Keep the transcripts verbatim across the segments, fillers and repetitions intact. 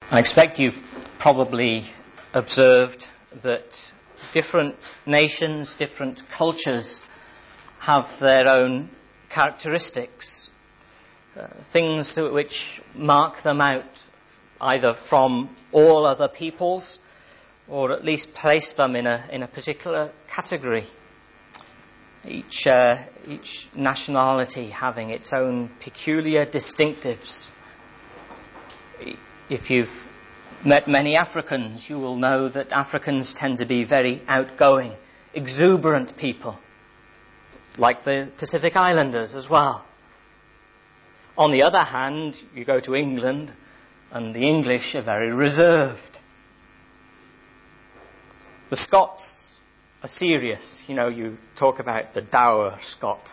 I expect you've probably observed that different nations, different cultures have their own characteristics, uh, things which mark them out either from all other peoples or at least place them in a in a particular category. Each uh, each nationality having its own peculiar distinctives. If you've met many Africans, you will know that Africans tend to be very outgoing, exuberant people, like the Pacific Islanders as well. On the other hand, you go to England, and the English are very reserved. The Scots are serious. You know, you talk about the dour Scot.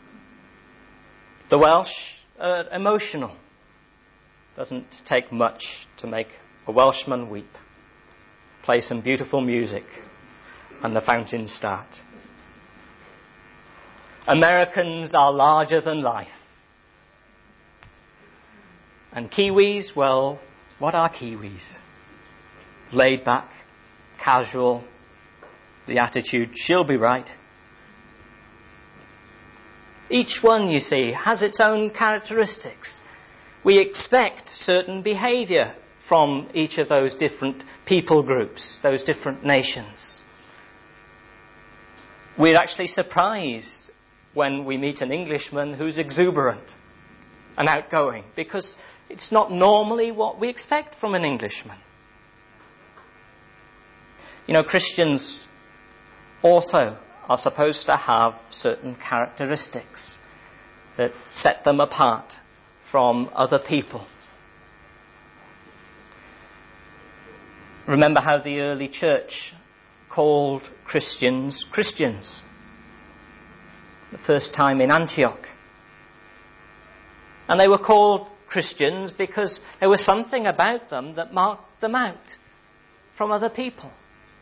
The Welsh are emotional. Doesn't take much to make a Welshman weep. Play some beautiful music and the fountains start. Americans are larger than life. And Kiwis, well, what are Kiwis? Laid back, casual, the attitude, she'll be right. Each one, you see, has its own characteristics. We expect certain behaviour from each of those different people groups, those different nations. We're actually surprised when we meet an Englishman who's exuberant and outgoing, because it's not normally what we expect from an Englishman. You know, Christians also are supposed to have certain characteristics that set them apart from other people. Remember how the early church called Christians Christians. The first time in Antioch. And they were called Christians because there was something about them that marked them out from other people.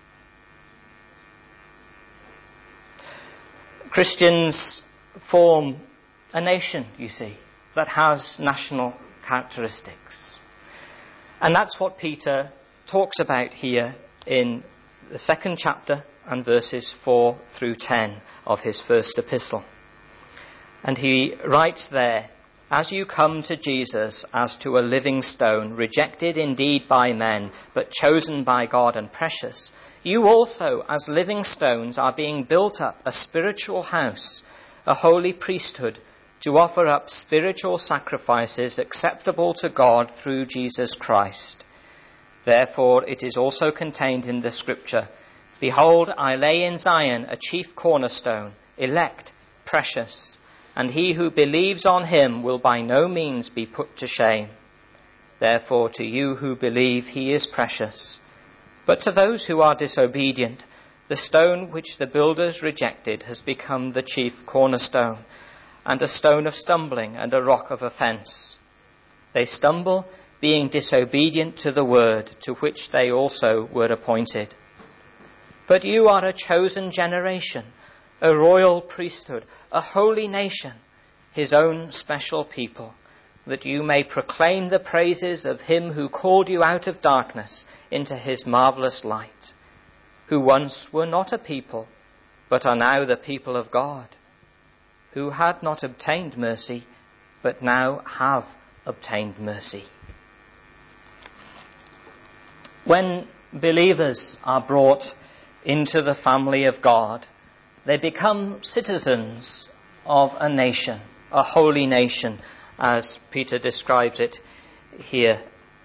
Christians form a nation, you see, that has national characteristics. And that's what Peter talks about here in the second chapter and verses four through ten of his first epistle. And he writes there, "As you come to Jesus as to a living stone, rejected indeed by men, but chosen by God and precious, you also as living stones are being built up a spiritual house, a holy priesthood, to offer up spiritual sacrifices acceptable to God through Jesus Christ. Therefore it is also contained in the scripture, 'Behold, I lay in Zion a chief cornerstone, elect, precious, and he who believes on him will by no means be put to shame. Therefore to you who believe he is precious. But to those who are disobedient, the stone which the builders rejected has become the chief cornerstone, and a stone of stumbling and a rock of offence. They stumble, being disobedient to the word to which they also were appointed. But you are a chosen generation, a royal priesthood, a holy nation, his own special people, that you may proclaim the praises of him who called you out of darkness into his marvellous light, who once were not a people, but are now the people of God, who had not obtained mercy, but now have obtained mercy." When believers are brought into the family of God, they become citizens of a nation, a holy nation, as Peter describes it here.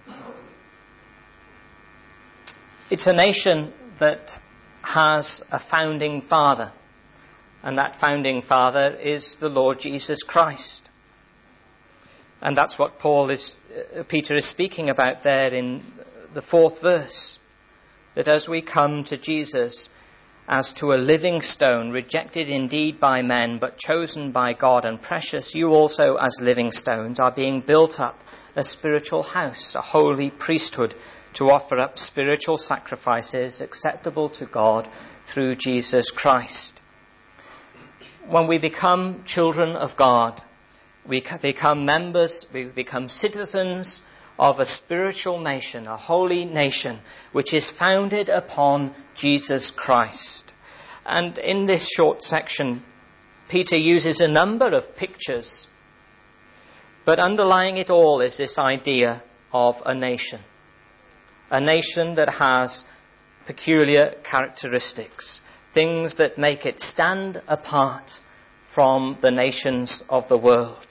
It's a nation that has a founding father, and that founding father is the Lord Jesus Christ. And that's what Paul is, uh, Peter is speaking about there in the fourth verse, that as we come to Jesus as to a living stone, rejected indeed by men, but chosen by God and precious, you also as living stones are being built up a spiritual house, a holy priesthood, to offer up spiritual sacrifices acceptable to God through Jesus Christ. When we become children of God, we become members, we become citizens of a spiritual nation, a holy nation, which is founded upon Jesus Christ. And in this short section, Peter uses a number of pictures, but underlying it all is this idea of a nation. A nation that has peculiar characteristics, things that make it stand apart from the nations of the world.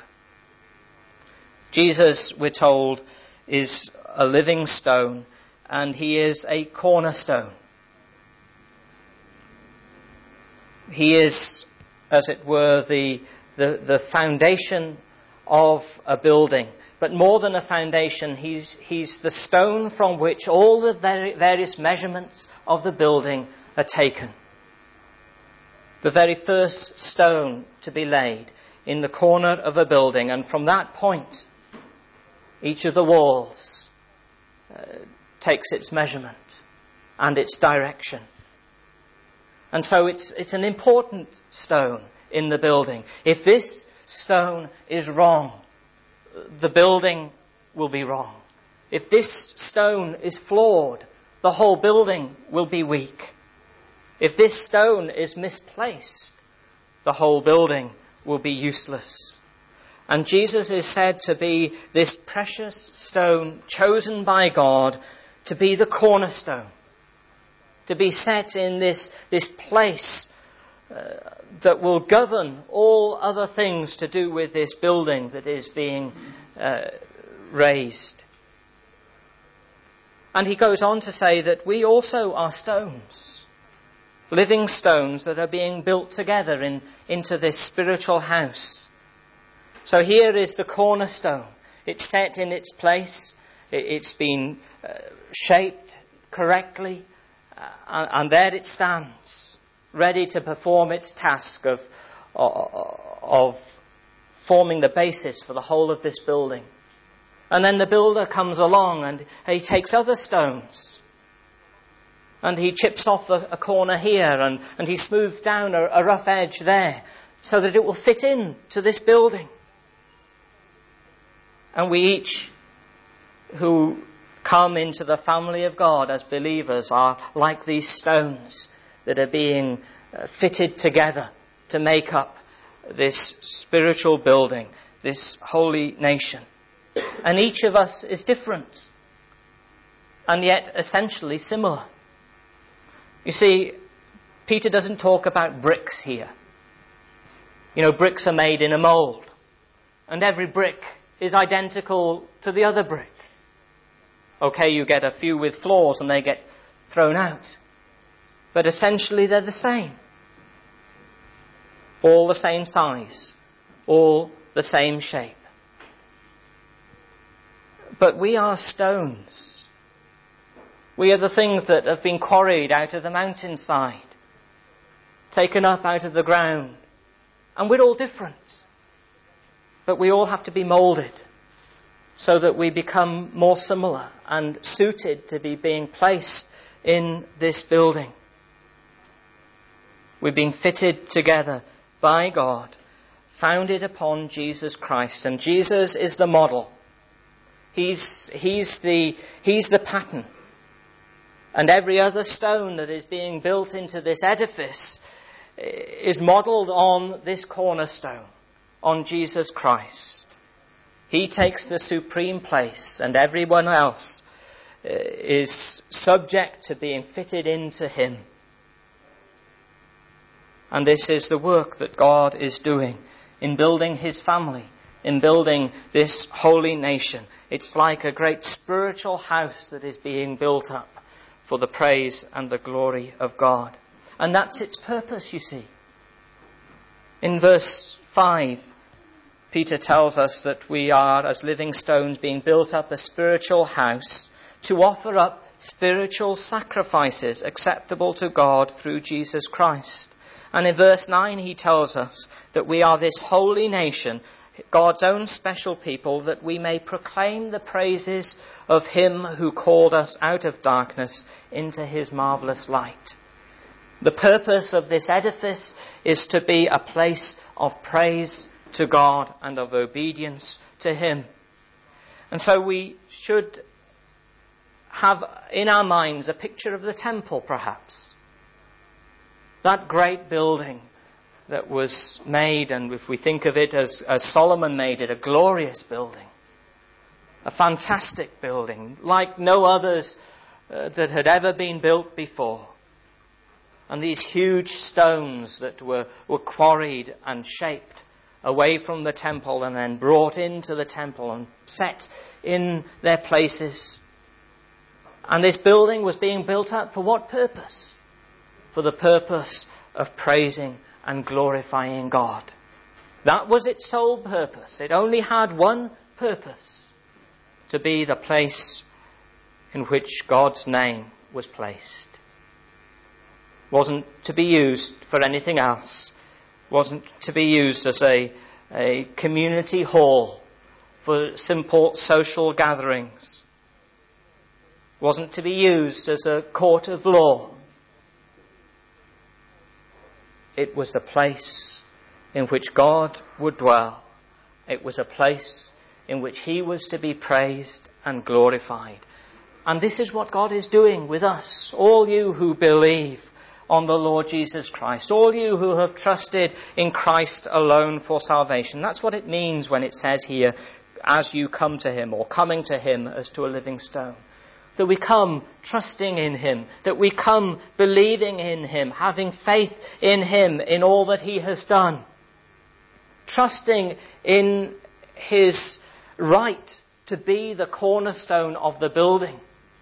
Jesus, we're told, is a living stone, and he is a cornerstone. He is, as it were, the, the, the foundation of a building. But more than a foundation, he's, he's the stone from which all the various measurements of the building are taken. The very first stone to be laid in the corner of a building, and from that point, each of the walls uh, takes its measurement and its direction. And so it's, it's an important stone in the building. If this stone is wrong, the building will be wrong. If this stone is flawed, the whole building will be weak. If this stone is misplaced, the whole building will be useless. And Jesus is said to be this precious stone chosen by God to be the cornerstone, to be set in this, this place uh, that will govern all other things to do with this building that is being uh, raised. And he goes on to say that we also are stones, living stones that are being built together in, into this spiritual house. So here is the cornerstone. It's set in its place. It's been uh, shaped correctly. Uh, and, and there it stands, ready to perform its task of, of, of forming the basis for the whole of this building. And then the builder comes along and he takes other stones. And he chips off a, a corner here and, and he smooths down a, a rough edge there so that it will fit in to this building. And we each who come into the family of God as believers are like these stones that are being uh, fitted together to make up this spiritual building, this holy nation. And each of us is different, and yet essentially similar. You see, Peter doesn't talk about bricks here. You know, bricks are made in a mould, and every brick is identical to the other brick. Okay, you get a few with flaws and they get thrown out. But essentially they're the same. All the same size. All the same shape. But we are stones. We are the things that have been quarried out of the mountainside, taken up out of the ground. And we're all different. But we all have to be moulded so that we become more similar and suited to be being placed in this building. We're being fitted together by God, founded upon Jesus Christ. And Jesus is the model. He's, he's, the, he's the pattern. And every other stone that is being built into this edifice is modelled on this cornerstone, on Jesus Christ. He takes the supreme place, and everyone else is subject to being fitted into him. And this is the work that God is doing in building his family, in building this holy nation. It's like a great spiritual house that is being built up for the praise and the glory of God. And that's its purpose, you see. In verse five, Peter tells us that we are, as living stones, being built up a spiritual house to offer up spiritual sacrifices acceptable to God through Jesus Christ. And in verse nine he tells us that we are this holy nation, God's own special people, that we may proclaim the praises of him who called us out of darkness into his marvellous light. The purpose of this edifice is to be a place of praise to God and of obedience to him. And so we should have in our minds a picture of the temple, perhaps. That great building that was made, and if we think of it as, as Solomon made it, a glorious building. A fantastic building, like no others uh, that had ever been built before. And these huge stones that were, were quarried and shaped away from the temple and then brought into the temple and set in their places. And this building was being built up for what purpose? For the purpose of praising and glorifying God. That was its sole purpose. It only had one purpose: to be the place in which God's name was placed. Wasn't to be used for anything else. Wasn't to be used as a, a community hall for simple social gatherings. Wasn't to be used as a court of law. It was the place in which God would dwell. It was a place in which He was to be praised and glorified. And this is what God is doing with us, all you who believe on the Lord Jesus Christ, all you who have trusted in Christ alone for salvation. That's what it means when it says here, as you come to Him, or coming to Him as to a living stone. That we come trusting in Him, that we come believing in Him, having faith in Him, in all that He has done. Trusting in His right to be the cornerstone of the building.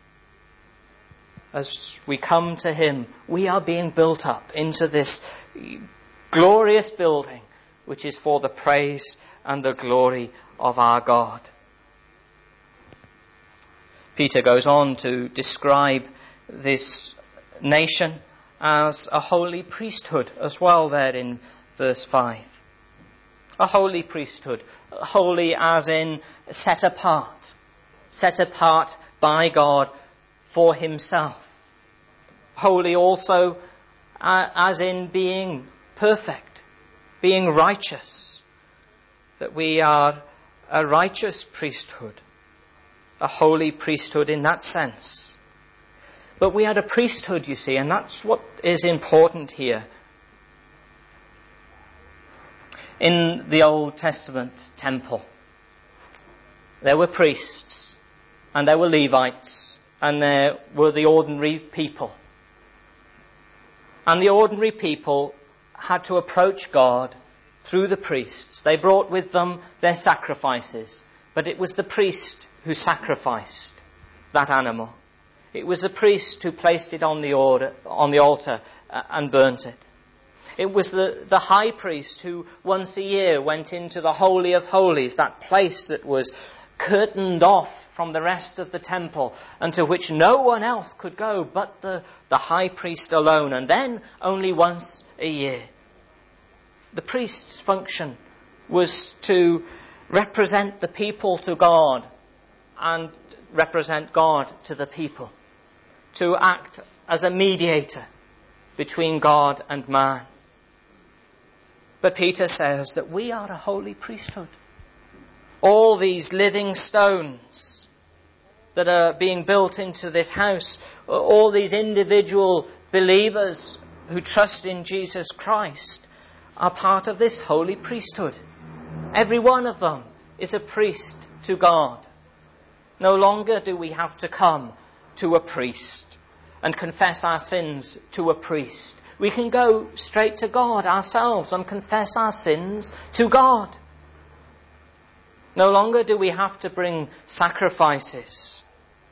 As we come to Him, we are being built up into this glorious building, which is for the praise and the glory of our God. Peter goes on to describe this nation as a holy priesthood as well there in verse five. A holy priesthood, holy as in set apart, set apart by God for Himself. Holy also uh, as in being perfect, being righteous, that we are a righteous priesthood. A holy priesthood in that sense. But we had a priesthood, you see, and that's what is important here. In the Old Testament temple, there were priests, and there were Levites, and there were the ordinary people. And the ordinary people had to approach God through the priests. They brought with them their sacrifices, but it was the priest who sacrificed that animal. It was the priest who placed it on the, order, on the altar uh, and burnt it. It was the, the high priest who once a year went into the Holy of Holies, that place that was curtained off from the rest of the temple and to which no one else could go but the, the high priest alone, and then only once a year. The priest's function was to represent the people to God and represent God to the people, to act as a mediator between God and man. But Peter says that we are a holy priesthood. All these living stones that are being built into this house, all these individual believers who trust in Jesus Christ, are part of this holy priesthood. Every one of them is a priest to God. No longer do we have to come to a priest and confess our sins to a priest. We can go straight to God ourselves and confess our sins to God. No longer do we have to bring sacrifices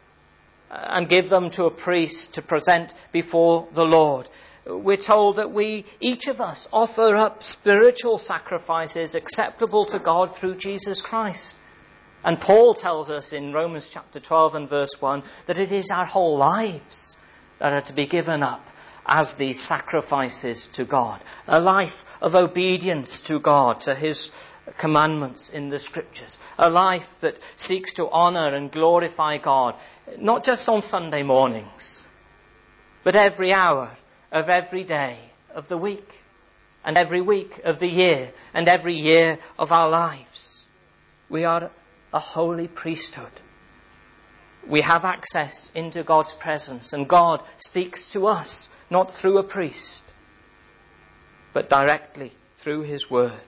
and give them to a priest to present before the Lord. We're told that we, each of us, offer up spiritual sacrifices acceptable to God through Jesus Christ. And Paul tells us in Romans chapter twelve and verse one that it is our whole lives that are to be given up as these sacrifices to God. A life of obedience to God, to His commandments in the Scriptures. A life that seeks to honour and glorify God, not just on Sunday mornings, but every hour of every day of the week, and every week of the year, and every year of our lives. We are a holy priesthood. We have access into God's presence, and God speaks to us, not through a priest, but directly through his word.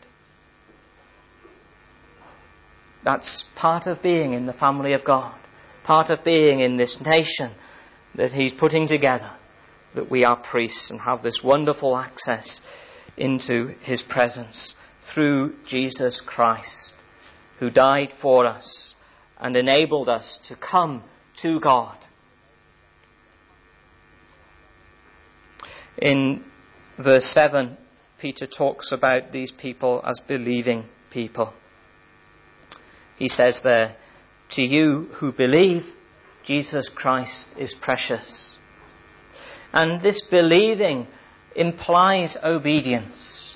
That's part of being in the family of God, part of being in this nation that he's putting together, that we are priests and have this wonderful access into his presence through Jesus Christ, who died for us and enabled us to come to God. In verse seven, Peter talks about these people as believing people. He says there, to you who believe, Jesus Christ is precious. And this believing implies obedience.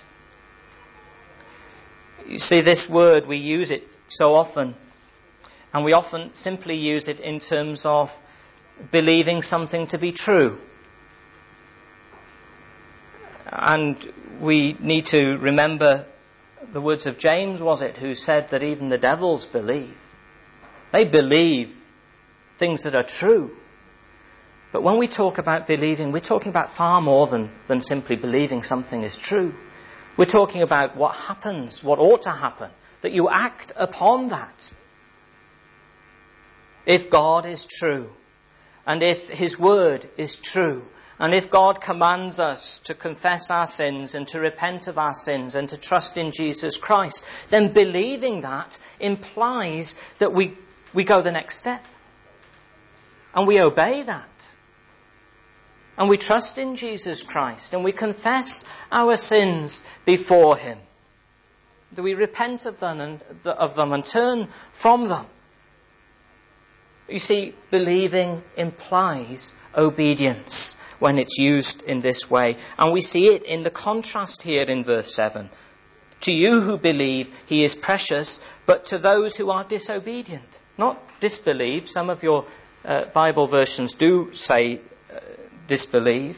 You see, this word, we use it so often, and we often simply use it in terms of believing something to be true. And we need to remember the words of James, was it, who said that even the devils believe. They believe things that are true. But when we talk about believing, we're talking about far more than, than simply believing something is true. We're talking about what happens, what ought to happen, that you act upon that. If God is true, and if his word is true, and if God commands us to confess our sins and to repent of our sins and to trust in Jesus Christ, then believing that implies that we, we go the next step. And we obey that. And we trust in Jesus Christ. And we confess our sins before him. That we repent of them and, of them and turn from them. You see, believing implies obedience when it's used in this way. And we see it in the contrast here in verse seven. To you who believe, he is precious, but to those who are disobedient. Not disbelieve. Some of your uh, Bible versions do say uh, disbelieve.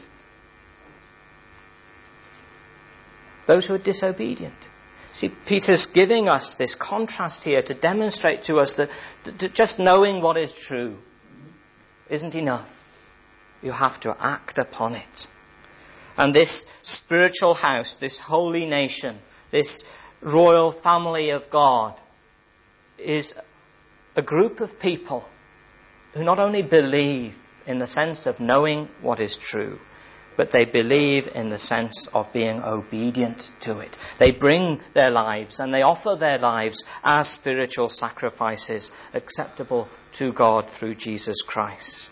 Those who are disobedient. See, Peter's giving us this contrast here to demonstrate to us that, that just knowing what is true isn't enough. You have to act upon it. And this spiritual house, this holy nation, this royal family of God is a group of people who not only believe in the sense of knowing what is true, but they believe in the sense of being obedient to it. They bring their lives and they offer their lives as spiritual sacrifices acceptable to God through Jesus Christ.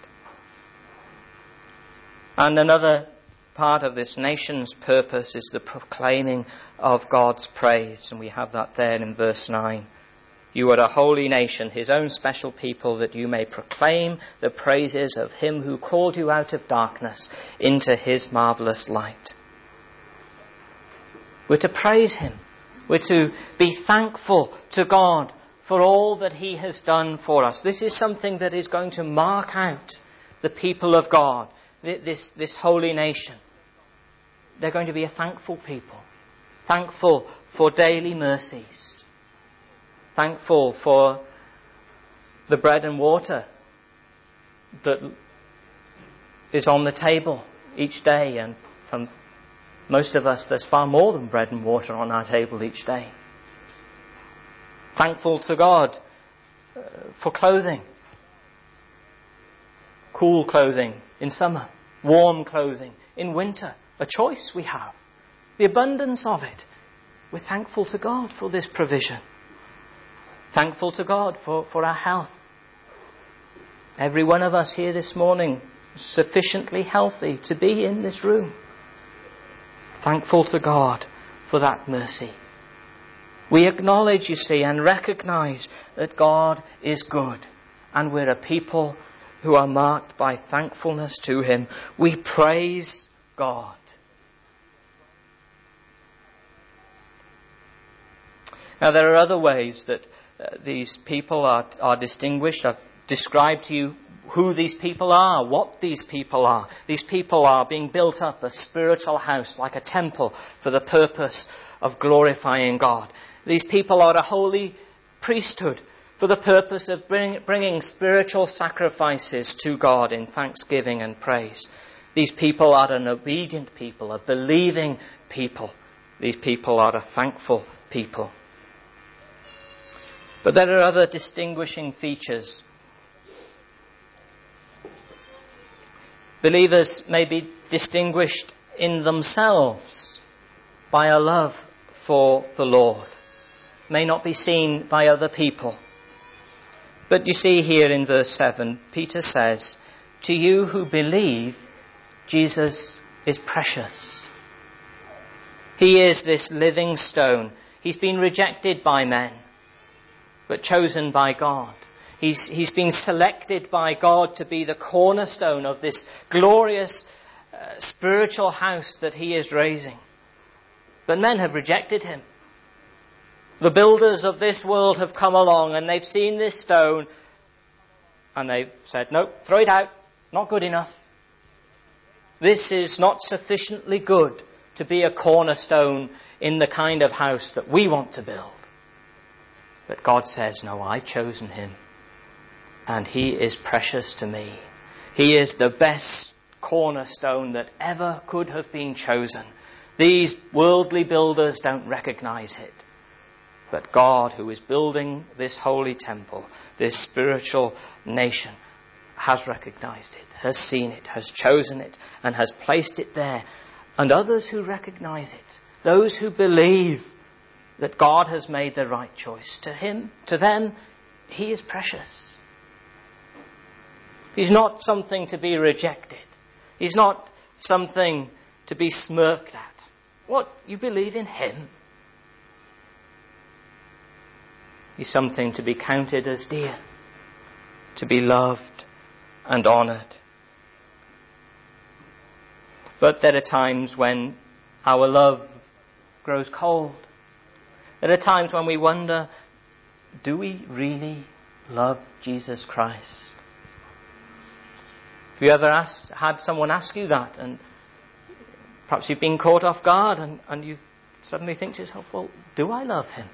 And another part of this nation's purpose is the proclaiming of God's praise. And we have that there in verse nine. You are a holy nation, his own special people, that you may proclaim the praises of him who called you out of darkness into his marvelous light. We're to praise him. We're to be thankful to God for all that he has done for us. This is something that is going to mark out the people of God, this, this holy nation. They're going to be a thankful people, thankful for daily mercies. Thankful for the bread and water that is on the table each day. And for most of us, there's far more than bread and water on our table each day. Thankful to God uh, for clothing. Cool clothing in summer. Warm clothing in winter. A choice we have. The abundance of it. We're thankful to God for this provision. Thankful to God for, for our health. Every one of us here this morning is sufficiently healthy to be in this room. Thankful to God for that mercy. We acknowledge, you see, and recognize that God is good. And we're a people who are marked by thankfulness to him. We praise God. Now there are other ways that Uh, these people are, are distinguished. I've described to you who these people are, what these people are. These people are being built up a spiritual house, like a temple, for the purpose of glorifying God. These people are a holy priesthood for for the purpose of bring, bringing spiritual sacrifices to God in thanksgiving and praise. These people are an obedient people, a believing people. These people are a thankful people. But there are other distinguishing features. Believers may be distinguished in themselves by a love for the Lord, may not be seen by other people. But you see here in verse seven, Peter says, "To you who believe, Jesus is precious." He is this living stone. He's been rejected by men, but chosen by God. He's, he's been selected by God to be the cornerstone of this glorious uh, spiritual house that he is raising. But men have rejected him. The builders of this world have come along and they've seen this stone and they've said, "Nope, throw it out. Not good enough. This is not sufficiently good to be a cornerstone in the kind of house that we want to build." But God says, "No, I've chosen him. And he is precious to me. He is the best cornerstone that ever could have been chosen. These worldly builders don't recognize it. But God, who is building this holy temple, this spiritual nation, has recognized it, has seen it, has chosen it, and has placed it there. And others who recognize it, those who believe that God has made the right choice, to him, to them, he is precious. He's not something to be rejected. He's not something to be smirked at. What? You believe in him? He's something to be counted as dear, to be loved and honoured. But there are times when our love grows cold. There are times when we wonder, do we really love Jesus Christ? Have you ever asked, had someone ask you that, and perhaps you've been caught off guard and, and you suddenly think to yourself, well, do I love him?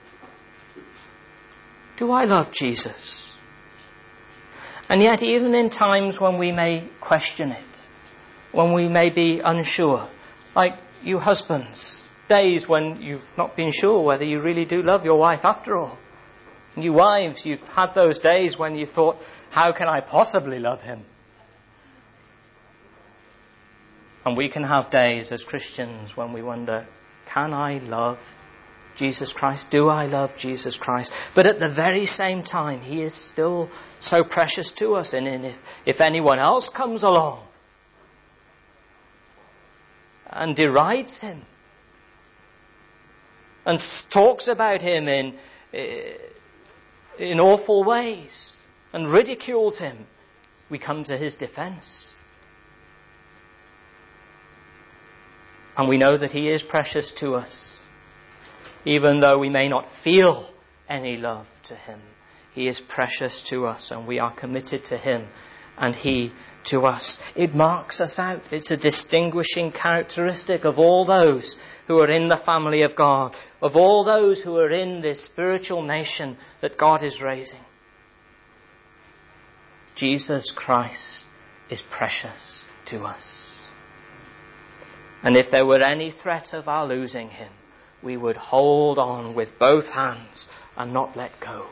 Do I love Jesus? And yet, even in times when we may question it, when we may be unsure, like you husbands, days when you've not been sure whether you really do love your wife after all. And you wives, you've had those days when you thought, how can I possibly love him? And we can have days as Christians when we wonder, can I love Jesus Christ? Do I love Jesus Christ? But at the very same time, he is still so precious to us. And if, if anyone else comes along and derides him and talks about him in, in awful ways and ridicules him, we come to his defense. And we know that he is precious to us. Even though we may not feel any love to him, he is precious to us and we are committed to him and he to us. It marks us out. It's a distinguishing characteristic of all those who are in the family of God, of all those who are in this spiritual nation that God is raising. Jesus Christ is precious to us. And if there were any threat of our losing him, we would hold on with both hands and not let go.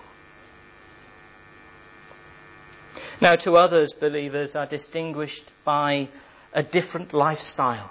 Now, to others, believers are distinguished by a different lifestyle.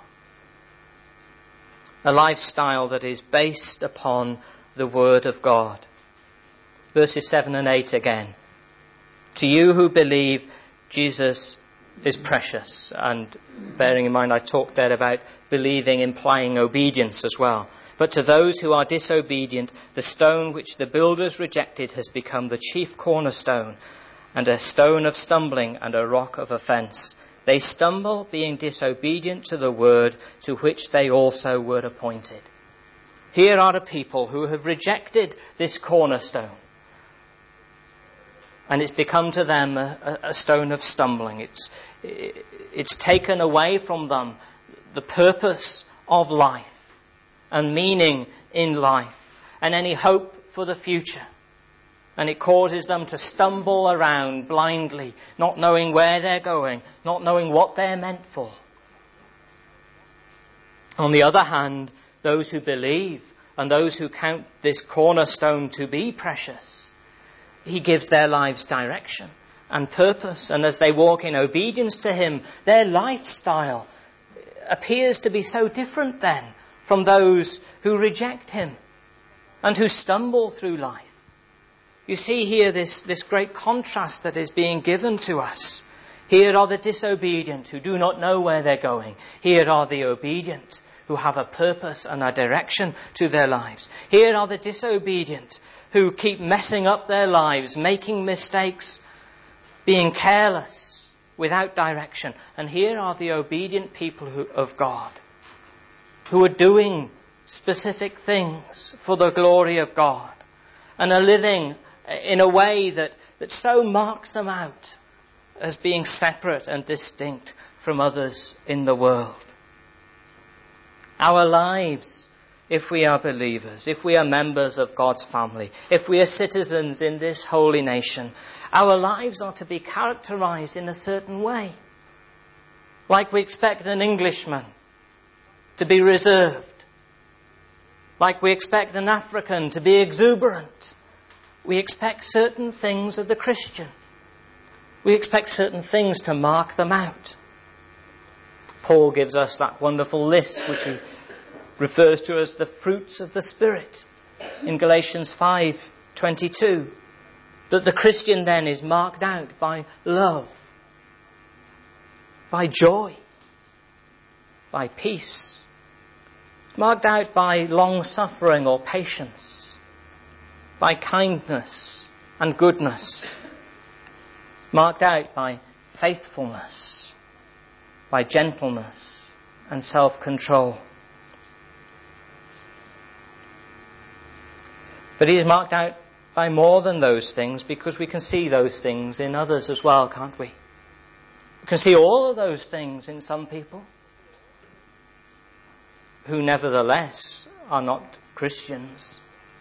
A lifestyle that is based upon the Word of God. Verses seven and eight again. To you who believe, Jesus is precious. And bearing in mind, I talked there about believing implying obedience as well. But to those who are disobedient, the stone which the builders rejected has become the chief cornerstone, and a stone of stumbling and a rock of offence. They stumble, being disobedient to the word to which they also were appointed. Here are a people who have rejected this cornerstone. And it's become to them a, a stone of stumbling. It's, it's taken away from them the purpose of life and meaning in life and any hope for the future. And it causes them to stumble around blindly, not knowing where they're going, not knowing what they're meant for. On the other hand, those who believe and those who count this cornerstone to be precious, he gives their lives direction and purpose. And as they walk in obedience to him, their lifestyle appears to be so different then from those who reject him and who stumble through life. You see here this, this great contrast that is being given to us. Here are the disobedient who do not know where they're going. Here are the obedient who have a purpose and a direction to their lives. Here are the disobedient who keep messing up their lives, making mistakes, being careless, without direction. And here are the obedient people who, of God, who are doing specific things for the glory of God and are living in a way that, that so marks them out as being separate and distinct from others in the world. Our lives, if we are believers, if we are members of God's family, if we are citizens in this holy nation, our lives are to be characterized in a certain way. Like we expect an Englishman to be reserved. Like we expect an African to be exuberant. We expect certain things of the Christian. We expect certain things to mark them out. Paul gives us that wonderful list which he refers to as the fruits of the Spirit in Galatians five twenty-two. That the Christian then is marked out by love, by joy, by peace, marked out by long-suffering or patience, by kindness and goodness, marked out by faithfulness, by gentleness and self-control. But he is marked out by more than those things, because we can see those things in others as well, can't we? We can see all of those things in some people who nevertheless are not Christians.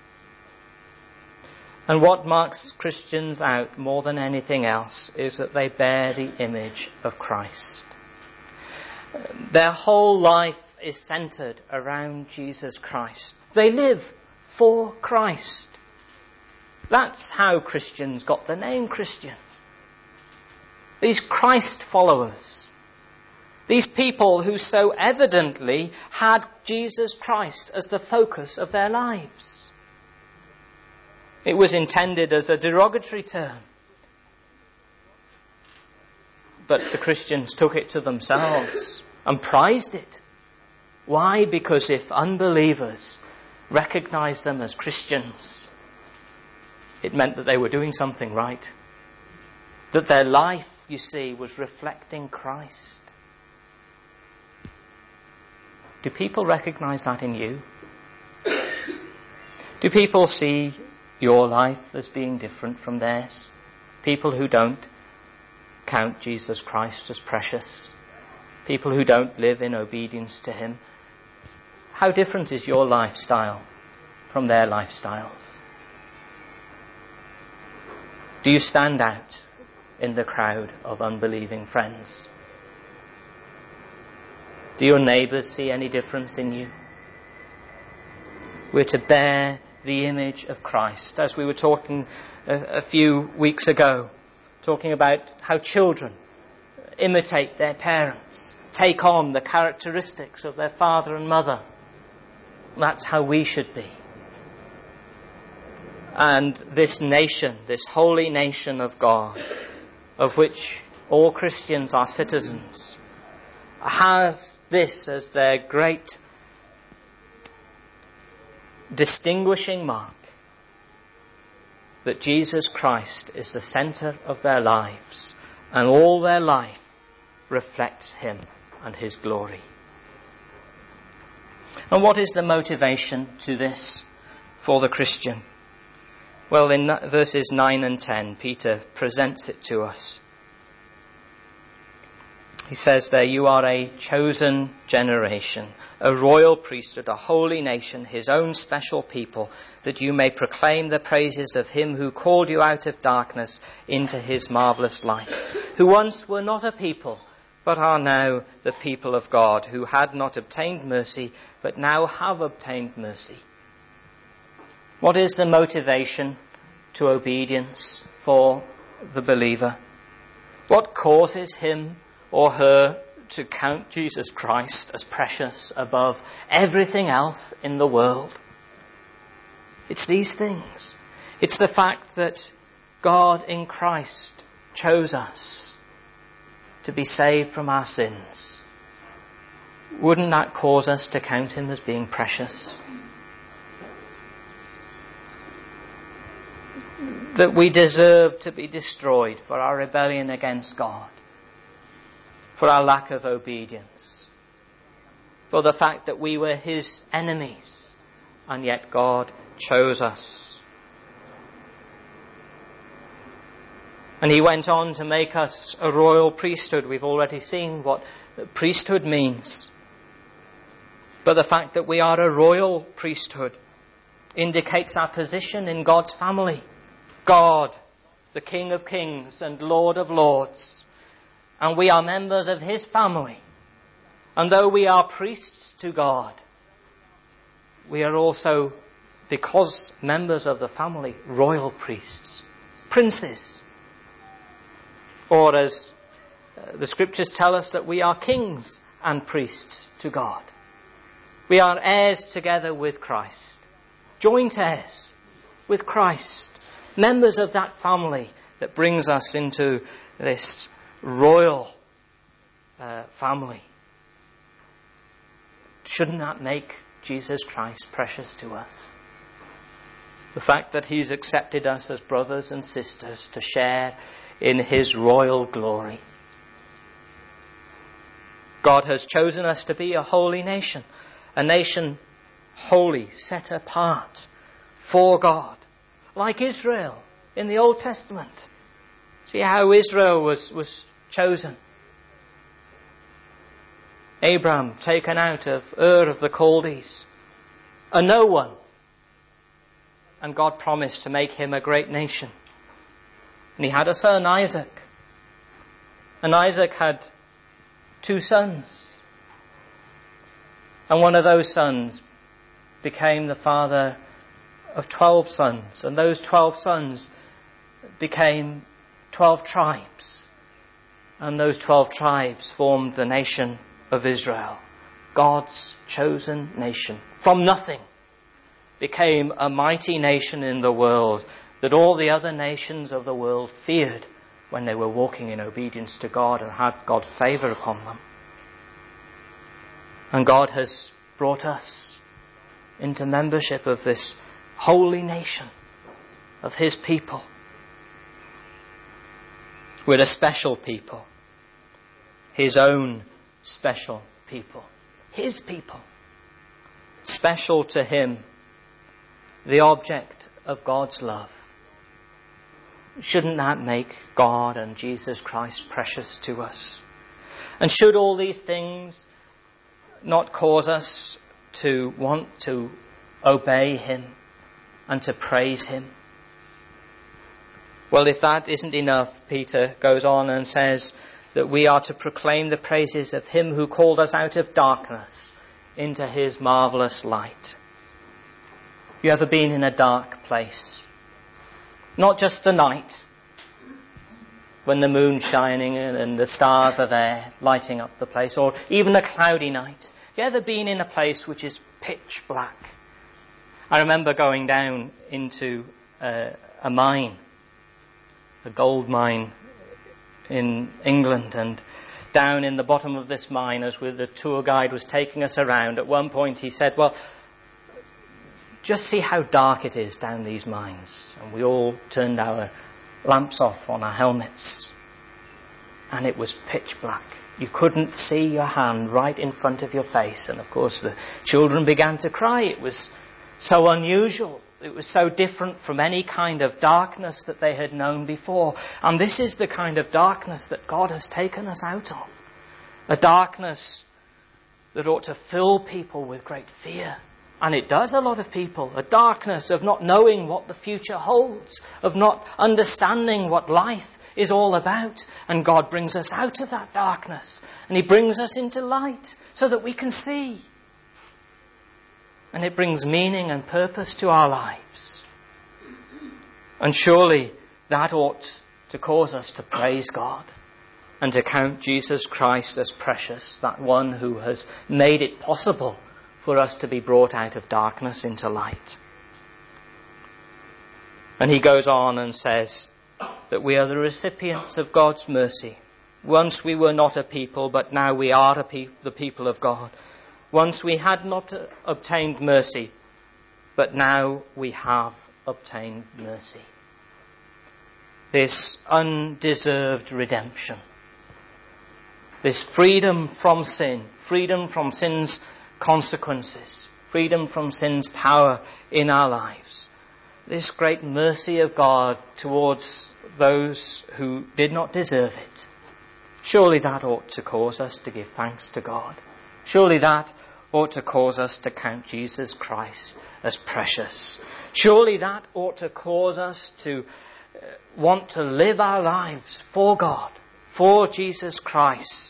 And what marks Christians out more than anything else is that they bear the image of Christ. Their whole life is centered around Jesus Christ. They live for Christ. That's how Christians got the name Christian. These Christ followers. These people who so evidently had Jesus Christ as the focus of their lives. It was intended as a derogatory term. But the Christians took it to themselves and prized it. Why? Because if unbelievers recognized them as Christians, it meant that they were doing something right. That their life, you see, was reflecting Christ. Do people recognize that in you? Do people see your life as being different from theirs? People who don't count Jesus Christ as precious. People who don't live in obedience to him. How different is your lifestyle from their lifestyles? Do you stand out in the crowd of unbelieving friends? Do your neighbours see any difference in you? We're to bear the image of Christ, as we were talking a, a few weeks ago, talking about how children imitate their parents, take on the characteristics of their father and mother. That's how we should be. And this nation, this holy nation of God, of which all Christians are citizens, has this as their great distinguishing mark, that Jesus Christ is the centre of their lives, and all their life reflects him and his glory. And what is the motivation to this for the Christian? Well, in verses nine and ten, Peter presents it to us. He says there, you are a chosen generation, a royal priesthood, a holy nation, his own special people, that you may proclaim the praises of him who called you out of darkness into his marvellous light, who once were not a people, but are now the people of God, who had not obtained mercy, but now have obtained mercy. What is the motivation to obedience for the believer? What causes him or her to count Jesus Christ as precious above everything else in the world? It's these things. It's the fact that God in Christ chose us to be saved from our sins. Wouldn't that cause us to count him as being precious? That we deserve to be destroyed for our rebellion against God, for our lack of obedience, for the fact that we were his enemies, and yet God chose us. And he went on to make us a royal priesthood. We've already seen what priesthood means. But the fact that we are a royal priesthood indicates our position in God's family. God, the King of Kings and Lord of Lords. And we are members of his family. And though we are priests to God, we are also, because members of the family, royal priests, princes. Or as uh, the scriptures tell us, that we are kings and priests to God. We are heirs together with Christ, joint heirs with Christ, members of that family that brings us into this royal uh, family. Shouldn't that make Jesus Christ precious to us? The fact that he's accepted us as brothers and sisters to share in his royal glory. God has chosen us to be a holy nation, a nation holy, set apart for God, like Israel in the Old Testament. See how Israel was, was chosen. Abram taken out of Ur of the Chaldees, a no one, and God promised to make him a great nation. And he had a son, Isaac. And Isaac had two sons. And one of those sons became the father of twelve sons. And those twelve sons became twelve tribes. And those twelve tribes formed the nation of Israel. God's chosen nation. From nothing became a mighty nation in the world that all the other nations of the world feared when they were walking in obedience to God and had God's favour upon them. And God has brought us into membership of this holy nation, of his people. We're a special people, his own special people, his people, special to him, the object of God's love. Shouldn't that make God and Jesus Christ precious to us? And should all these things not cause us to want to obey him and to praise him? Well, if that isn't enough, Peter goes on and says that we are to proclaim the praises of him who called us out of darkness into his marvellous light. Have you ever been in a dark place? Not just the night, when the moon's shining and the stars are there lighting up the place, or even a cloudy night. Have you ever been in a place which is pitch black? I remember going down into uh, a mine, a gold mine in England, and down in the bottom of this mine, as the tour guide was taking us around, at one point he said, well, just see how dark it is down these mines. And we all turned our lamps off on our helmets. And it was pitch black. You couldn't see your hand right in front of your face. And of course the children began to cry. It was so unusual. It was so different from any kind of darkness that they had known before. And this is the kind of darkness that God has taken us out of. A darkness that ought to fill people with great fear. And it does a lot of people. A darkness of not knowing what the future holds, of not understanding what life is all about. And God brings us out of that darkness. And he brings us into light so that we can see. And it brings meaning and purpose to our lives. And surely that ought to cause us to praise God and to count Jesus Christ as precious, that one who has made it possible for us to be brought out of darkness into light. And he goes on and says that we are the recipients of God's mercy. Once we were not a people, but now we are a pe- the people of God. Once we had not uh, obtained mercy, but now we have obtained mercy. This undeserved redemption. This freedom from sin, freedom from sin's consequences, freedom from sin's power in our lives. This great mercy of God towards those who did not deserve it. Surely that ought to cause us to give thanks to God. Surely that ought to cause us to count Jesus Christ as precious. Surely that ought to cause us to want to live our lives for God, for Jesus Christ.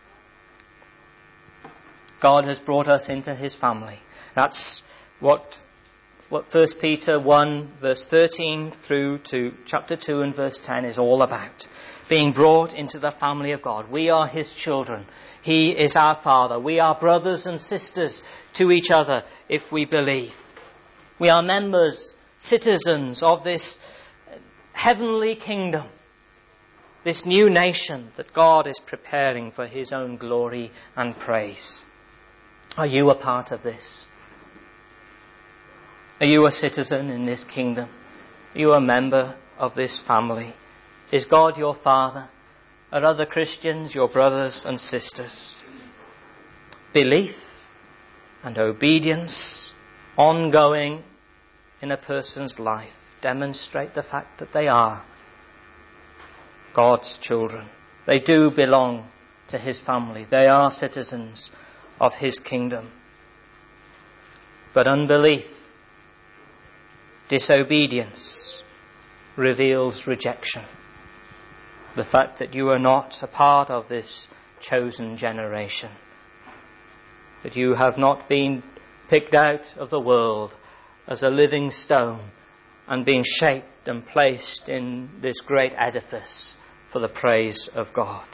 God has brought us into his family. That's what what First Peter one verse thirteen through to chapter two and verse ten is all about. Being brought into the family of God. We are his children. He is our Father. We are brothers and sisters to each other if we believe. We are members, citizens of this heavenly kingdom. This new nation that God is preparing for his own glory and praise. Are you a part of this? Are you a citizen in this kingdom? Are you a member of this family? Is God your Father? Are other Christians your brothers and sisters? Belief and obedience, ongoing in a person's life, demonstrate the fact that they are God's children. They do belong to his family. They are citizens of his kingdom. But unbelief, disobedience, reveals rejection. The fact that you are not a part of this chosen generation. That you have not been picked out of the world as a living stone and been shaped and placed in this great edifice for the praise of God.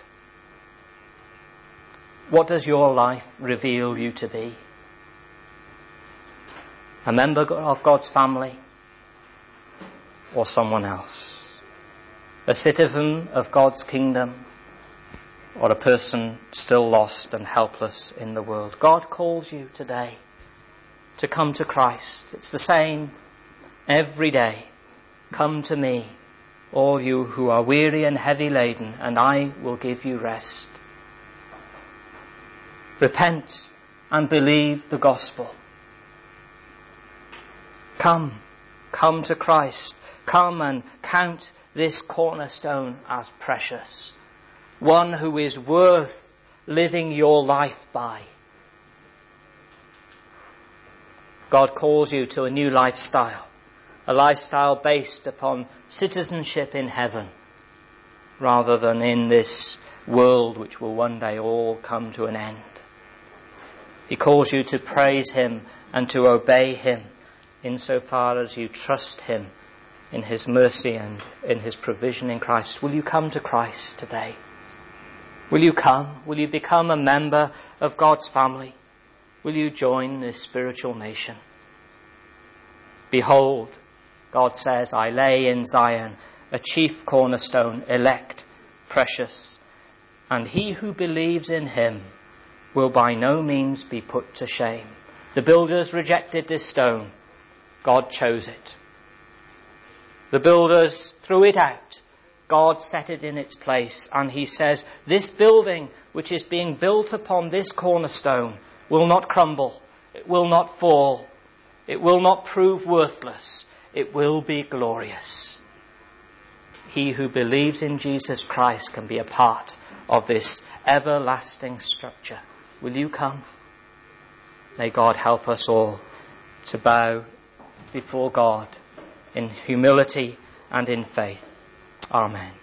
What does your life reveal you to be? A member of God's family or someone else? A citizen of God's kingdom or a person still lost and helpless in the world? God calls you today to come to Christ. It's the same every day. Come to me, all you who are weary and heavy laden, and I will give you rest. Repent and believe the gospel. Come, come to Christ. Come and count this cornerstone as precious. One who is worth living your life by. God calls you to a new lifestyle. A lifestyle based upon citizenship in heaven, rather than in this world which will one day all come to an end. He calls you to praise him and to obey him insofar as you trust him in his mercy and in his provision in Christ. Will you come to Christ today? Will you come? Will you become a member of God's family? Will you join this spiritual nation? Behold, God says, I lay in Zion a chief cornerstone, elect, precious, and he who believes in him will by no means be put to shame. The builders rejected this stone. God chose it. The builders threw it out. God set it in its place. And he says, this building which is being built upon this cornerstone will not crumble. It will not fall. It will not prove worthless. It will be glorious. he who believes in Jesus Christ can be a part of this everlasting structure. Will you come? May God help us all to bow before God in humility and in faith. Amen.